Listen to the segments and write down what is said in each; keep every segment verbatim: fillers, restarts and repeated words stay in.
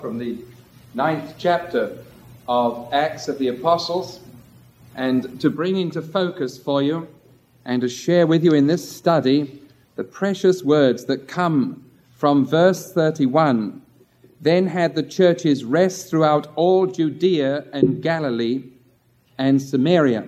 From the ninth chapter of Acts of the Apostles, and to bring into focus for you and to share with you in this study the precious words that come from verse thirty-one. Then had the churches rest throughout all Judea and Galilee and Samaria.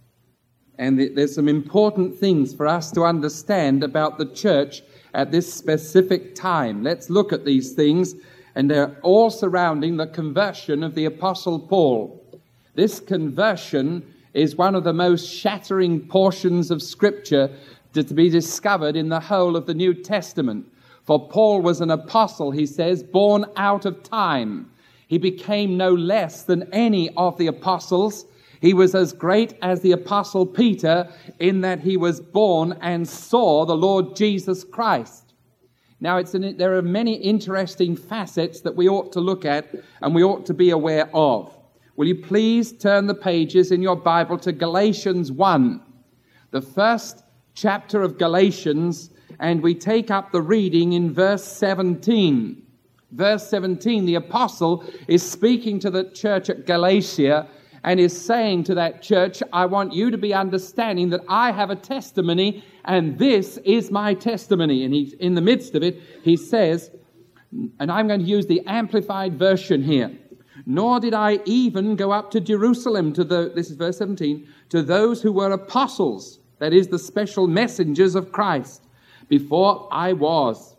And there's some important things for us to understand about the church at this specific time. Let's look at these things. And they're all surrounding the conversion of the Apostle Paul. This conversion is one of the most shattering portions of Scripture to be discovered in the whole of the New Testament. For Paul was an apostle, he says, born out of time. He became no less than any of the apostles. He was as great as the Apostle Peter in that he was born and saw the Lord Jesus Christ. Now, it's an, there are many interesting facets that we ought to look at and we ought to be aware of. Will you please turn the pages in your Bible to Galatians one, the first chapter of Galatians, and we take up the reading in verse seventeen. Verse seventeen, the apostle is speaking to the church at Galatia and is saying to that church, I want you to be understanding that I have a testimony, and this is my testimony. And he, in the midst of it, he says, and I'm going to use the Amplified Version here, nor did I even go up to Jerusalem, to the, this is verse seventeen, to those who were apostles, that is, the special messengers of Christ, before I was.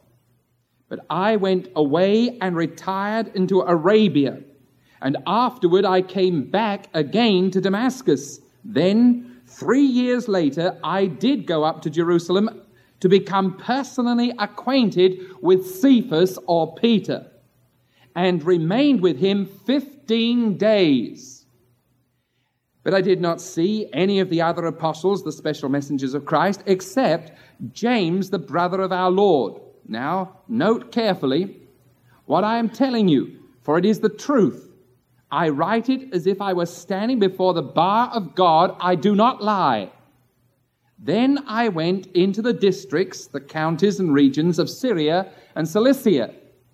But I went away and retired into Arabia, and afterward I came back again to Damascus. Then, three years later, I did go up to Jerusalem to become personally acquainted with Cephas or Peter, and remained with him fifteen days. But I did not see any of the other apostles, the special messengers of Christ, except James, the brother of our Lord. Now, note carefully what I am telling you, for it is the truth. I write it as if I were standing before the bar of God. I do not lie. Then I went into the districts, the counties and regions of Syria and Cilicia.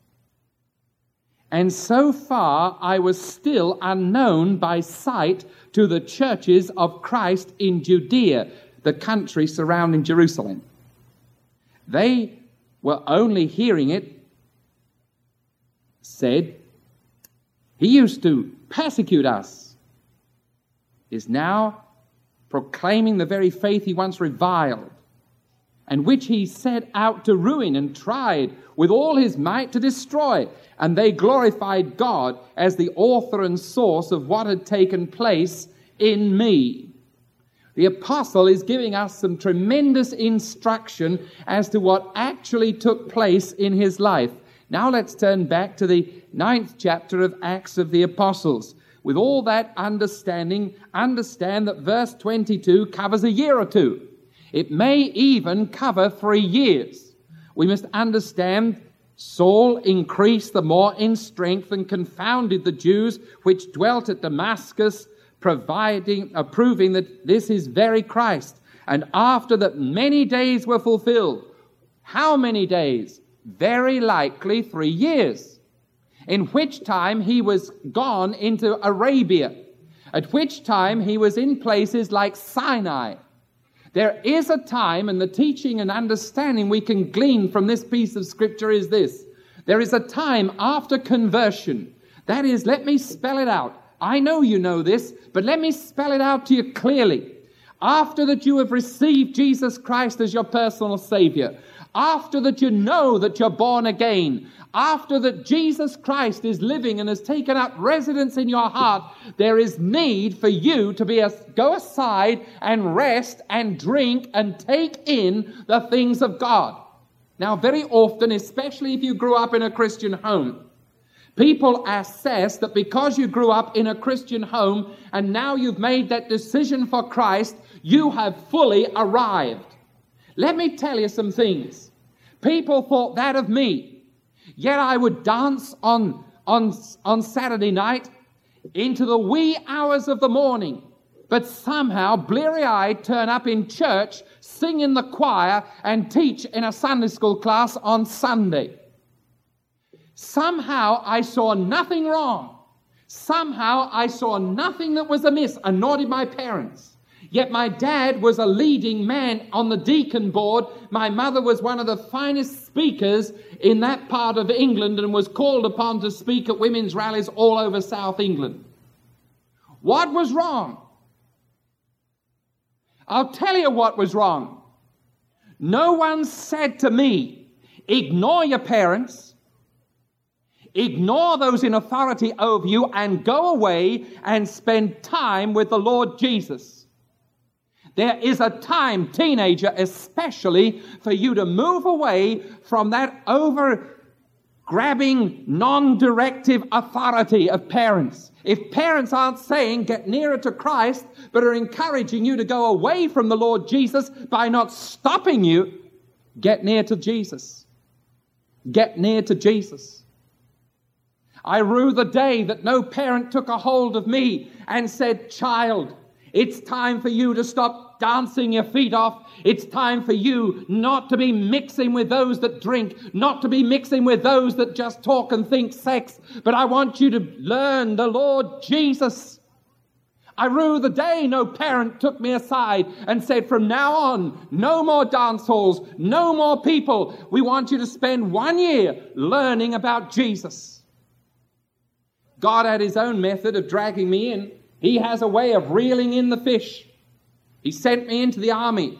And so far I was still unknown by sight to the churches of Christ in Judea, the country surrounding Jerusalem. They were only hearing it said, he used to persecute us, is now proclaiming the very faith he once reviled, and which he set out to ruin and tried with all his might to destroy. And they glorified God as the author and source of what had taken place in me. The apostle is giving us some tremendous instruction as to what actually took place in his life. Now let's turn back to the ninth chapter of Acts of the Apostles. With all that understanding, understand that verse twenty-two covers a year or two. It may even cover three years. We must understand Saul increased the more in strength and confounded the Jews which dwelt at Damascus, providing, uh, proving that this is very Christ. And after that many days were fulfilled. How many days? Very likely three years, in which time he was gone into Arabia, at which time he was in places like Sinai. There is a time, and the teaching and understanding we can glean from this piece of Scripture is this. There is a time after conversion. That is, let me spell it out. I know you know this, but let me spell it out to you clearly. After that you have received Jesus Christ as your personal Savior, after that you know that you're born again, after that Jesus Christ is living and has taken up residence in your heart, there is need for you to be a, go aside and rest and drink and take in the things of God. Now, very often, especially if you grew up in a Christian home, people assess that because you grew up in a Christian home and now you've made that decision for Christ, you have fully arrived. Let me tell you some things. People thought that of me. Yet I would dance on, on, on Saturday night into the wee hours of the morning. But somehow, bleary-eyed, turn up in church, sing in the choir, and teach in a Sunday school class on Sunday. Somehow I saw nothing wrong. Somehow I saw nothing that was amiss, and nor did my parents. Yet my dad was a leading man on the deacon board. My mother was one of the finest speakers in that part of England and was called upon to speak at women's rallies all over South England. What was wrong? I'll tell you what was wrong. No one said to me, ignore your parents, ignore those in authority over you, and go away and spend time with the Lord Jesus. There is a time, teenager especially, for you to move away from that over-grabbing, non-directive authority of parents. If parents aren't saying, get nearer to Christ, but are encouraging you to go away from the Lord Jesus by not stopping you, get near to Jesus. Get near to Jesus. I rue the day that no parent took a hold of me and said, child, it's time for you to stop dancing your feet off. It's time for you not to be mixing with those that drink, not to be mixing with those that just talk and think sex, but I want you to learn the Lord Jesus. I rue the day no parent took me aside and said, from now on, no more dance halls, no more people. We want you to spend one year learning about Jesus. God had his own method of dragging me in. He has a way of reeling in the fish. He sent me into the army.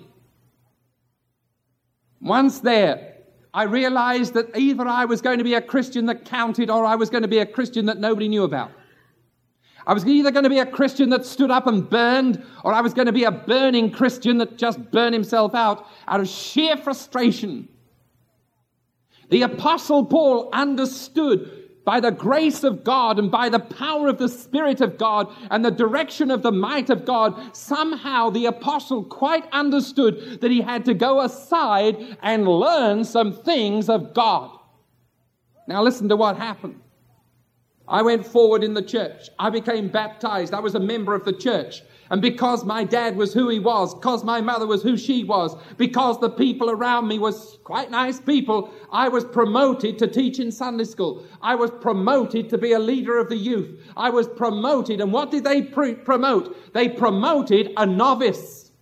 Once there, I realized that either I was going to be a Christian that counted or I was going to be a Christian that nobody knew about. I was either going to be a Christian that stood up and burned, or I was going to be a burning Christian that just burned himself out out of sheer frustration. The Apostle Paul understood, by the grace of God and by the power of the Spirit of God and the direction of the might of God, somehow the apostle quite understood that he had to go aside and learn some things of God. Now listen to what happened. I went forward in the church. I became baptized. I was a member of the church. And because my dad was who he was, because my mother was who she was, because the people around me was quite nice people, I was promoted to teach in Sunday school. I was promoted to be a leader of the youth. I was promoted. And what did they pre- promote? They promoted a novice.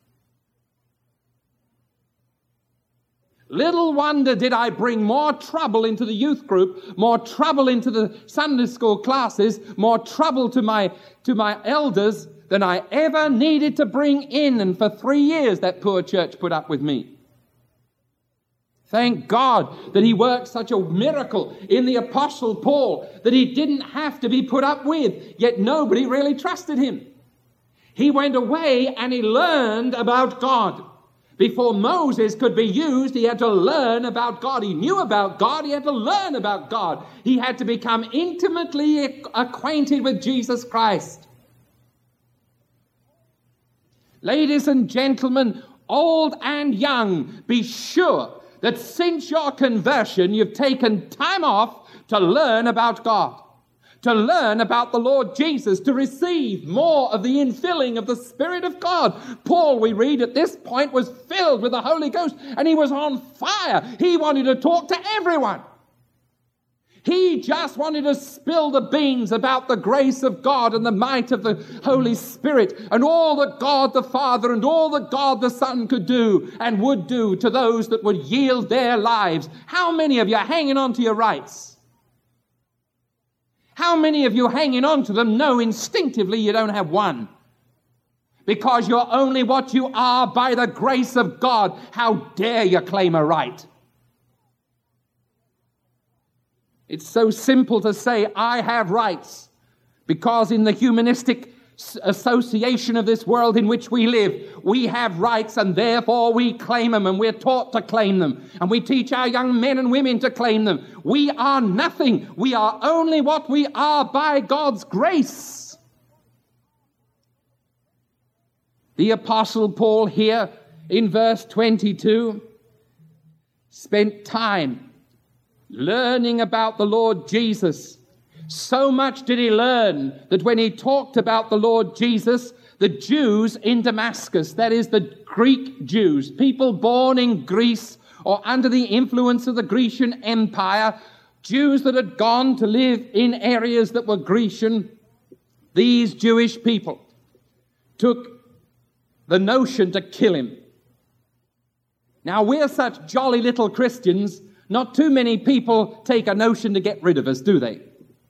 Little wonder did I bring more trouble into the youth group, more trouble into the Sunday school classes, more trouble to my, to my elders than I ever needed to bring in. And for three years, that poor church put up with me. Thank God that he worked such a miracle in the Apostle Paul that he didn't have to be put up with, yet nobody really trusted him. He went away and he learned about God. Before Moses could be used, he had to learn about God. He knew about God. He had to learn about God. He had to become intimately acquainted with Jesus Christ. Ladies and gentlemen, old and young, be sure that since your conversion, you've taken time off to learn about God, to learn about the Lord Jesus, to receive more of the infilling of the Spirit of God. Paul, we read at this point, was filled with the Holy Ghost and he was on fire. He wanted to talk to everyone. He just wanted to spill the beans about the grace of God and the might of the Holy Spirit and all that God the Father and all that God the Son could do and would do to those that would yield their lives. How many of you are hanging on to your rights? How many of you hanging on to them know instinctively you don't have one? Because you're only what you are by the grace of God. How dare you claim a right? It's so simple to say, I have rights, because in the humanistic association of this world in which we live, we have rights and therefore we claim them, and we're taught to claim them, and we teach our young men and women to claim them. We are nothing. We are only what we are by God's grace. The Apostle Paul here in verse twenty-two spent time learning about the Lord Jesus. So much did he learn that when he talked about the Lord Jesus, the Jews in Damascus, that is the Greek Jews, people born in Greece or under the influence of the Grecian Empire, Jews that had gone to live in areas that were Grecian, these Jewish people took the notion to kill him. Now, we're such jolly little Christians, not too many people take a notion to get rid of us, do they?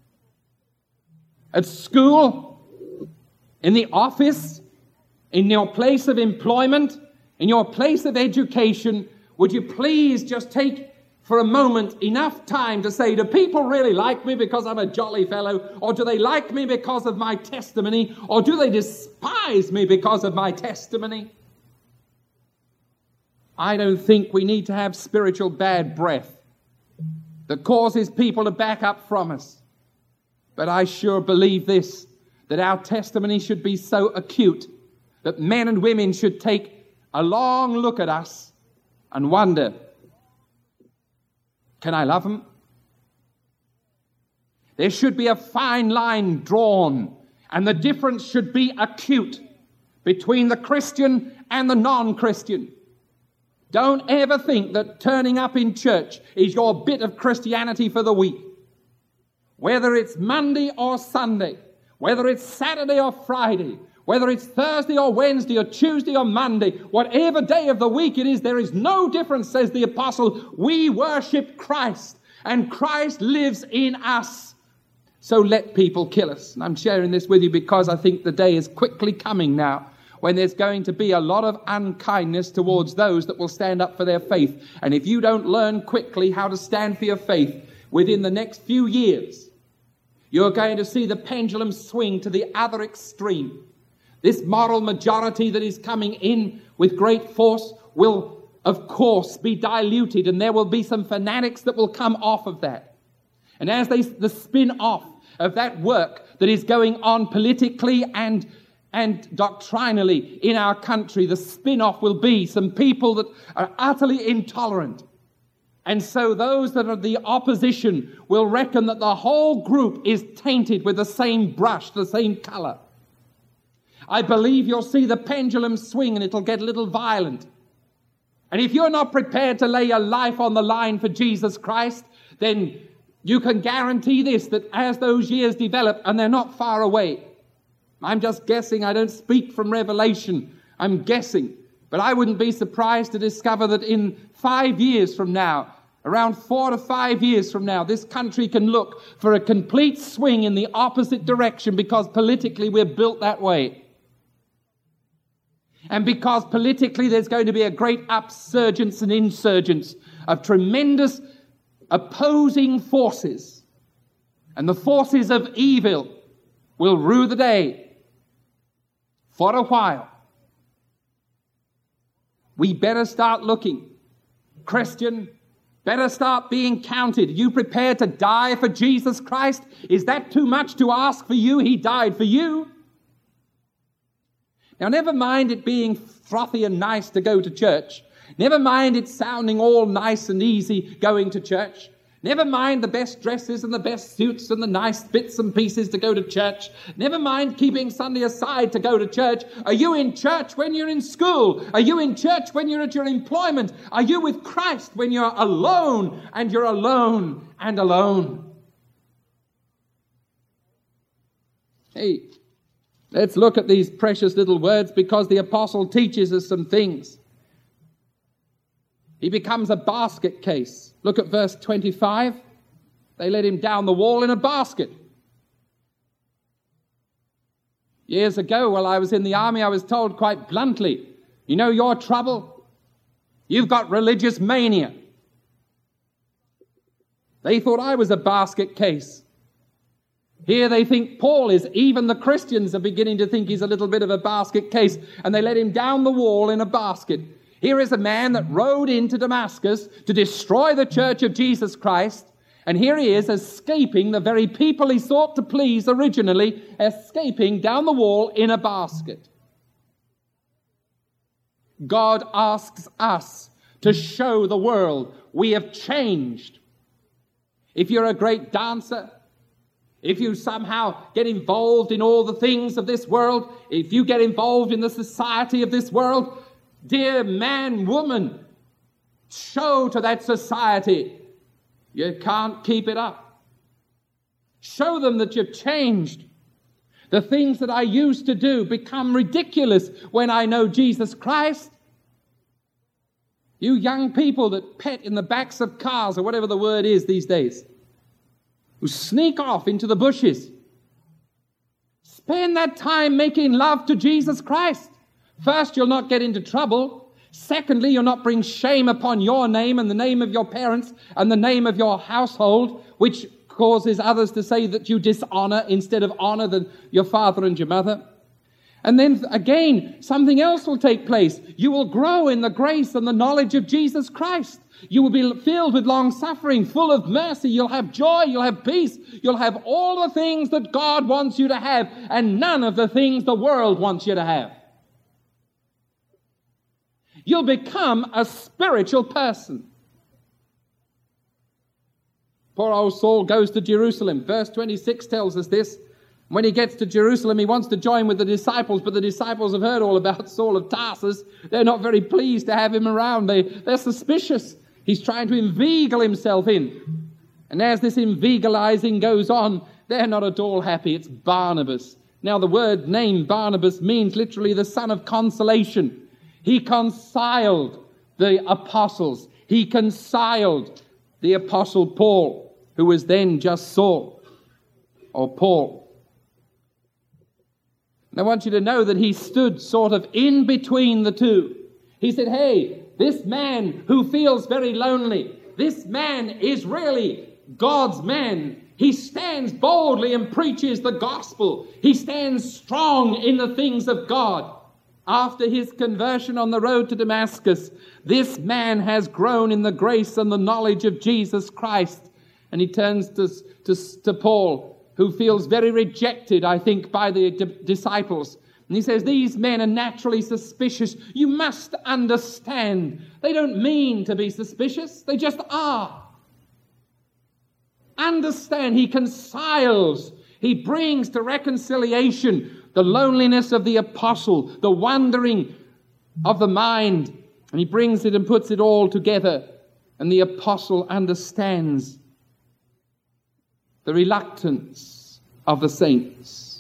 At school, in the office, in your place of employment, in your place of education, would you please just take for a moment enough time to say, do people really like me because I'm a jolly fellow? Or do they like me because of my testimony? Or do they despise me because of my testimony? I don't think we need to have spiritual bad breath that causes people to back up from us. But I sure believe this, that our testimony should be so acute that men and women should take a long look at us and wonder, can I love them? There should be a fine line drawn, and the difference should be acute between the Christian and the non-Christian. Don't ever think that turning up in church is your bit of Christianity for the week. Whether it's Monday or Sunday, whether it's Saturday or Friday, whether it's Thursday or Wednesday or Tuesday or Monday, whatever day of the week it is, there is no difference, says the apostle. We worship Christ, and Christ lives in us. So let people kill us. And I'm sharing this with you because I think the day is quickly coming now when there's going to be a lot of unkindness towards those that will stand up for their faith. And if you don't learn quickly how to stand for your faith within the next few years, you're going to see the pendulum swing to the other extreme. This moral majority that is coming in with great force will, of course, be diluted, and there will be some fanatics that will come off of that. And as they, the spin-off of that work that is going on politically and, and doctrinally in our country, the spin-off will be some people that are utterly intolerant. And so those that are the opposition will reckon that the whole group is tainted with the same brush, the same color. I believe you'll see the pendulum swing and it'll get a little violent. And if you're not prepared to lay your life on the line for Jesus Christ, then you can guarantee this, that as those years develop, and they're not far away, I'm just guessing, I don't speak from revelation, I'm guessing, but I wouldn't be surprised to discover that in five years from now, around four to five years from now, this country can look for a complete swing in the opposite direction because politically we're built that way. And because politically there's going to be a great upsurgence and insurgence of tremendous opposing forces. And the forces of evil will rue the day for a while. We better start looking. Christian, better start being counted. You prepared to die for Jesus Christ? Is that too much to ask for you? He died for you. Now, never mind it being frothy and nice to go to church. Never mind it sounding all nice and easy going to church. Never mind the best dresses and the best suits and the nice bits and pieces to go to church. Never mind keeping Sunday aside to go to church. Are you in church when you're in school? Are you in church when you're at your employment? Are you with Christ when you're alone and you're alone and alone? Hey, let's look at these precious little words because the apostle teaches us some things. He becomes a basket case. Look at verse twenty-five. They let him down the wall in a basket. Years ago, while I was in the army, I was told quite bluntly, you know your trouble? You've got religious mania. They thought I was a basket case. Here they think Paul is. Even the Christians are beginning to think he's a little bit of a basket case, and they let him down the wall in a basket. Here is a man that rode into Damascus to destroy the church of Jesus Christ, and here he is escaping the very people he sought to please originally, escaping down the wall in a basket. God asks us to show the world we have changed. If you're a great dancer, if you somehow get involved in all the things of this world, if you get involved in the society of this world, dear man, woman, show to that society You can't keep it up. Show them that you've changed. The things that I used to do become ridiculous when I know Jesus Christ. You young people that pet in the backs of cars, or whatever the word is these days, who sneak off into the bushes, spend that time making love to Jesus Christ. First, you'll not get into trouble. Secondly, you'll not bring shame upon your name and the name of your parents and the name of your household, which causes others to say that you dishonor instead of honor the, your father and your mother. And then again, something else will take place. You will grow in the grace and the knowledge of Jesus Christ. You will be filled with long suffering, full of mercy. You'll have joy, you'll have peace. You'll have all the things that God wants you to have, and none of the things the world wants you to have. You'll become a spiritual person. Poor old Saul goes to Jerusalem. Verse twenty-six tells us this. When he gets to Jerusalem, he wants to join with the disciples, but the disciples have heard all about Saul of Tarsus. They're not very pleased to have him around. They, they're suspicious. He's trying to inveigle himself in. And as this inveigalizing goes on, they're not at all happy. It's Barnabas. Now, the word name Barnabas means literally the son of consolation. He conciled the apostles. He conciled the apostle Paul, who was then just Saul, or Paul. And I want you to know that he stood sort of in between the two. He said, hey, this man who feels very lonely, this man is really God's man. He stands boldly and preaches the gospel. He stands strong in the things of God. After his conversion on the road to Damascus, this man has grown in the grace and the knowledge of Jesus Christ. And he turns to, to, to Paul, who feels very rejected, I think, by the d- disciples. And he says, these men are naturally suspicious. You must understand. They don't mean to be suspicious. They just are. Understand. He conciles. He brings to reconciliation the loneliness of the apostle, the wandering of the mind. And he brings it and puts it all together. And the apostle understands the reluctance of the saints.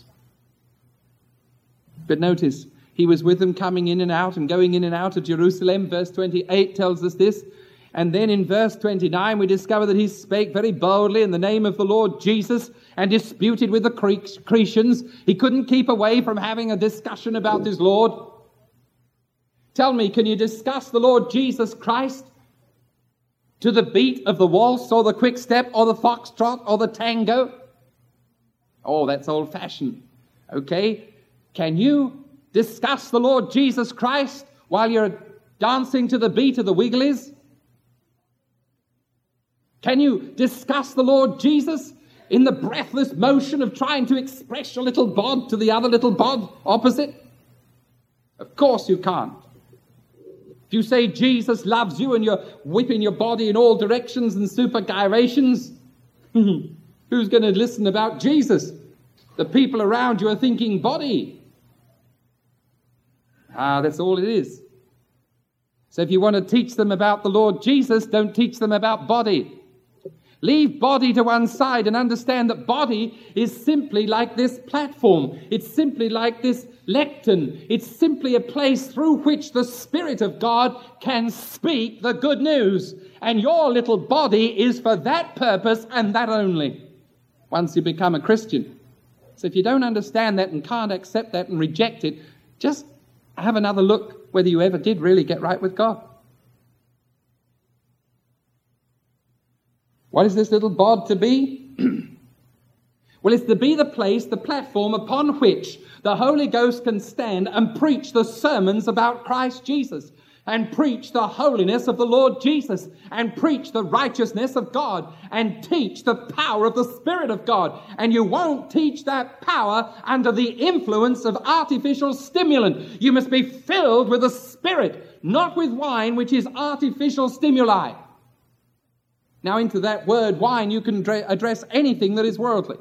But notice, he was with them coming in and out and going in and out of Jerusalem. Verse twenty-eight tells us this. And then in verse twenty-nine, we discover that he spake very boldly in the name of the Lord Jesus and disputed with the Cretians. He couldn't keep away from having a discussion about his Lord. Tell me, can you discuss the Lord Jesus Christ to the beat of the waltz or the quick step or the foxtrot or the tango? Oh, that's old-fashioned. Okay? Can you discuss the Lord Jesus Christ while you're dancing to the beat of the Wigglies? Can you discuss the Lord Jesus in the breathless motion of trying to express your little bod to the other little bod opposite? Of course you can't. If you say Jesus loves you and you're whipping your body in all directions and super gyrations, who's going to listen about Jesus? The people around you are thinking body. Ah, that's all it is. So if you want to teach them about the Lord Jesus, don't teach them about body. Leave body to one side and understand that body is simply like this platform. It's simply like this lectern. It's simply a place through which the Spirit of God can speak the good news. And your little body is for that purpose and that only, once you become a Christian. So if you don't understand that and can't accept that and reject it, just have another look whether you ever did really get right with God. What is this little bod to be? Well, it's to be the place, the platform upon which the Holy Ghost can stand and preach the sermons about Christ Jesus, and preach the holiness of the Lord Jesus, and preach the righteousness of God, and teach the power of the Spirit of God. And you won't teach that power under the influence of artificial stimulant. You must be filled with the Spirit, not with wine, which is artificial stimuli. Now, into that word wine, you can dra- address anything that is worldly.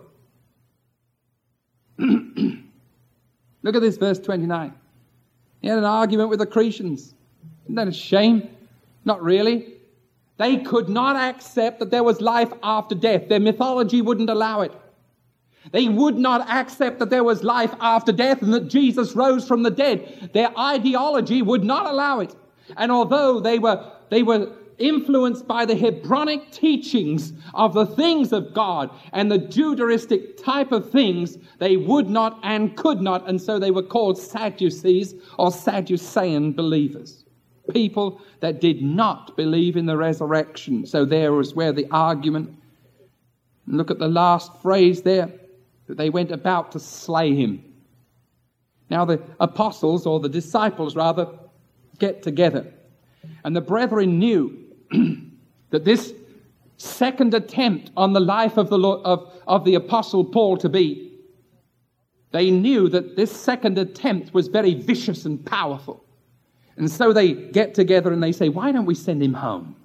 Look at this, verse twenty-nine. He had an argument with the Cretians. Isn't that a shame? Not really. They could not accept that there was life after death. Their mythology wouldn't allow it. They would not accept that there was life after death and that Jesus rose from the dead. Their ideology would not allow it. And although they were, they were influenced by the Hebronic teachings of the things of God and the Judaistic type of things, they would not and could not, and so they were called Sadducees or Sadducean believers. People that did not believe in the resurrection. So there was where the argument. Look at the last phrase there, that they went about to slay him. Now the apostles, or the disciples rather, get together. And the brethren knew that this second attempt on the life of the Lord, of, of the apostle Paul to be, they knew that this second attempt was very vicious and powerful. And so they get together and they say, why don't we send him home?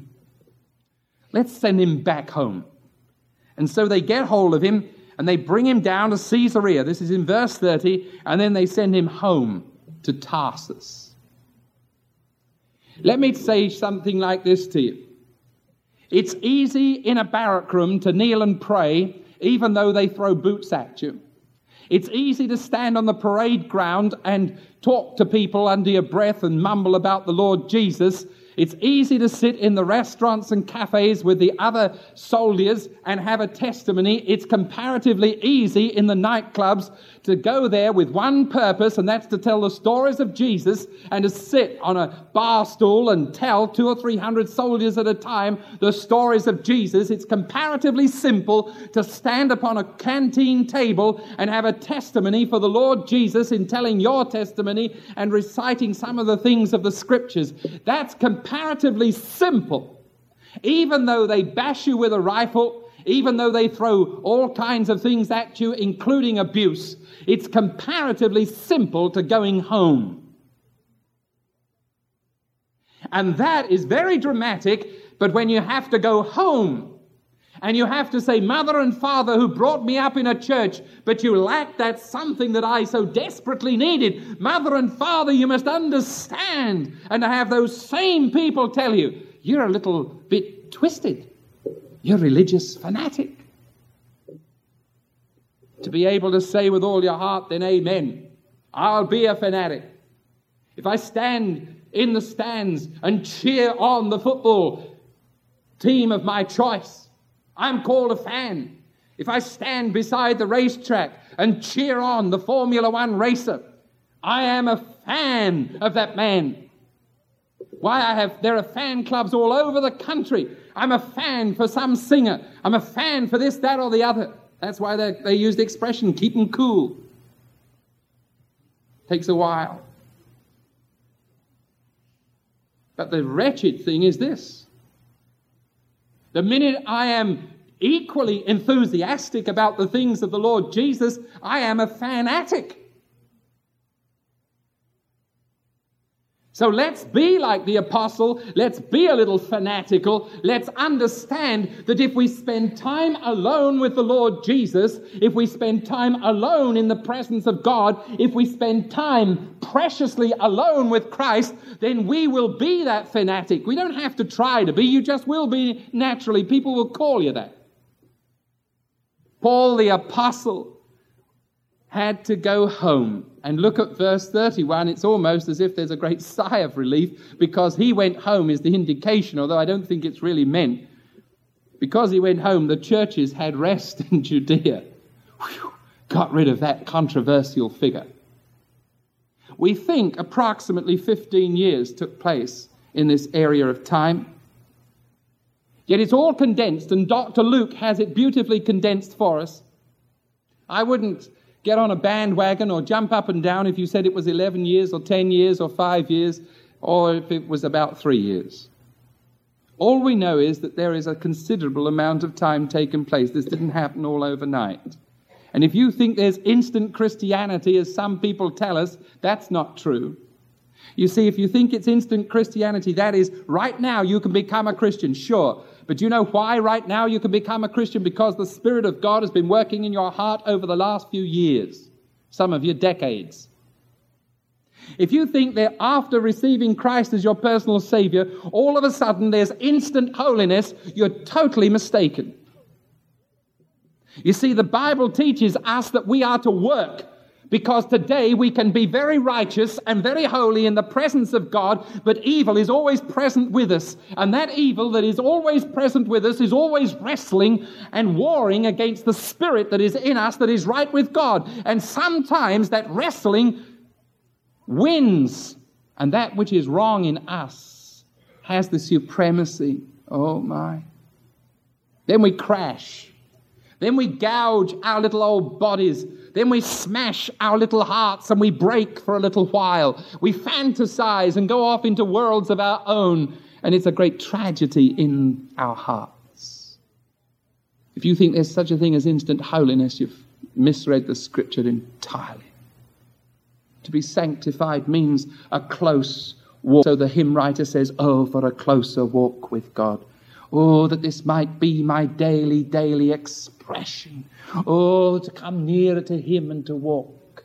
Let's send him back home. And so they get hold of him and they bring him down to Caesarea. This is in verse thirty. And then they send him home to Tarsus. Let me say something like this to you. It's easy in a barrack room to kneel and pray, even though they throw boots at you. It's easy to stand on the parade ground and talk to people under your breath and mumble about the Lord Jesus. It's easy to sit in the restaurants and cafes with the other soldiers and have a testimony. It's comparatively easy in the nightclubs to go there with one purpose, and that's to tell the stories of Jesus and to sit on a bar stool and tell two or three hundred soldiers at a time the stories of Jesus. It's comparatively simple to stand upon a canteen table and have a testimony for the Lord Jesus in telling your testimony and reciting some of the things of the Scriptures. That's comparatively simple. Even though they bash you with a rifle, even though they throw all kinds of things at you, including abuse, it's comparatively simple to going home. And that is very dramatic, but when you have to go home, and you have to say, Mother and Father who brought me up in a church, but you lack that something that I so desperately needed. Mother and Father, you must understand. And to have those same people tell you, you're a little bit twisted. You're a religious fanatic. To be able to say with all your heart, then amen. I'll be a fanatic. If I stand in the stands and cheer on the football team of my choice, I'm called a fan. If I stand beside the racetrack and cheer on the Formula One racer, I am a fan of that man. Why, I have, there are fan clubs all over the country. I'm a fan for some singer. I'm a fan for this, that, or the other. That's why they, they use the expression, keep them cool. Takes a while. But the wretched thing is this. The minute I am equally enthusiastic about the things of the Lord Jesus, I am a fanatic. So let's be like the apostle. Let's be a little fanatical. Let's understand that if we spend time alone with the Lord Jesus, if we spend time alone in the presence of God, if we spend time preciously alone with Christ, then we will be that fanatic. We don't have to try to be. You just will be naturally. People will call you that. Paul the apostle had to go home. And look at verse thirty-one. It's almost as if there's a great sigh of relief, because he went home is the indication, although I don't think it's really meant. Because he went home, the churches had rest in Judea. Whew, got rid of that controversial figure. We think approximately fifteen years took place in this area of time. Yet it's all condensed, and Doctor Luke has it beautifully condensed for us. I wouldn't get on a bandwagon or jump up and down if you said it was eleven years or ten years or five years or if it was about three years. All we know is that there is a considerable amount of time taken place. This didn't happen all overnight. And if you think there's instant Christianity, as some people tell us, that's not true. You see, if you think it's instant Christianity, that is, right now you can become a Christian, sure. But do you know why right now you can become a Christian? Because the Spirit of God has been working in your heart over the last few years, some of you decades. If you think that after receiving Christ as your personal Savior, all of a sudden there's instant holiness, you're totally mistaken. You see, the Bible teaches us that we are to work, because today we can be very righteous and very holy in the presence of God, but evil is always present with us. And that evil that is always present with us is always wrestling and warring against the spirit that is in us that is right with God. And sometimes that wrestling wins, and that which is wrong in us has the supremacy. Oh my. Then we crash. Then we gouge our little old bodies. Then we smash our little hearts and we break for a little while. We fantasize and go off into worlds of our own, and it's a great tragedy in our hearts. If you think there's such a thing as instant holiness, you've misread the Scripture entirely. To be sanctified means a close walk. So the hymn writer says, oh, for a closer walk with God. Oh, that this might be my daily, daily expression. Oh, to come nearer to Him and to walk.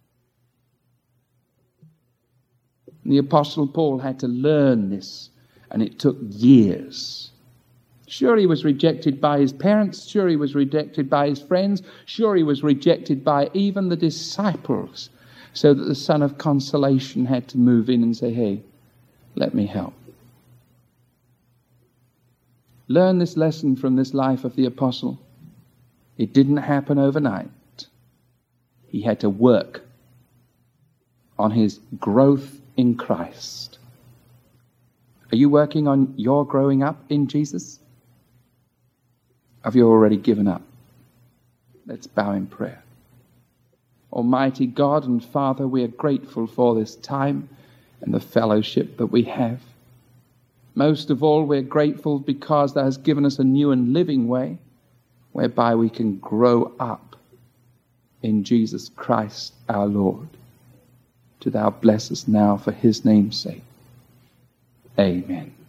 And the Apostle Paul had to learn this, and it took years. Sure, he was rejected by his parents. Sure, he was rejected by his friends. Sure, he was rejected by even the disciples. So that the Son of Consolation had to move in and say, hey, let me help. Learn this lesson from this life of the apostle. It didn't happen overnight. He had to work on his growth in Christ. Are you working on your growing up in Jesus? Have you already given up? Let's bow in prayer. Almighty God and Father, we are grateful for this time and the fellowship that we have. Most of all, we're grateful because Thou hast given us a new and living way whereby we can grow up in Jesus Christ our Lord. Do Thou bless us now for His name's sake. Amen.